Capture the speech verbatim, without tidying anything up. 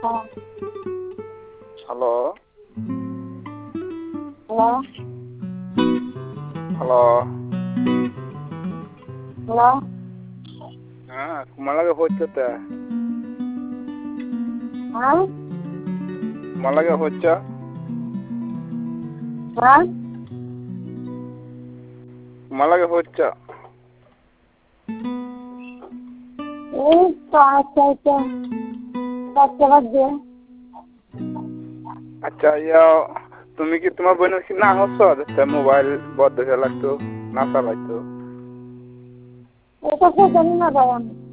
hello hello hello hello ಹಾ ಮಳೆಗೆ ಹೋಗ್ತತೆ ಹಾಂ ಮಳೆಗೆ ಹೊಚ್ಚ ಹಾಂ ಮಳೆಗೆ ಹೊಚ್ಚ এই তো আচ্ছা আচ্ছা বাচ্চা বাচ্চা আচ্ছা ইয়া তুমি কি তোমার বোনের কি না হচ্ছ যে মোবাইল বদ্ধ হয়ে লাগতো না চালাইতো এটা তো জানি না ভাই আমি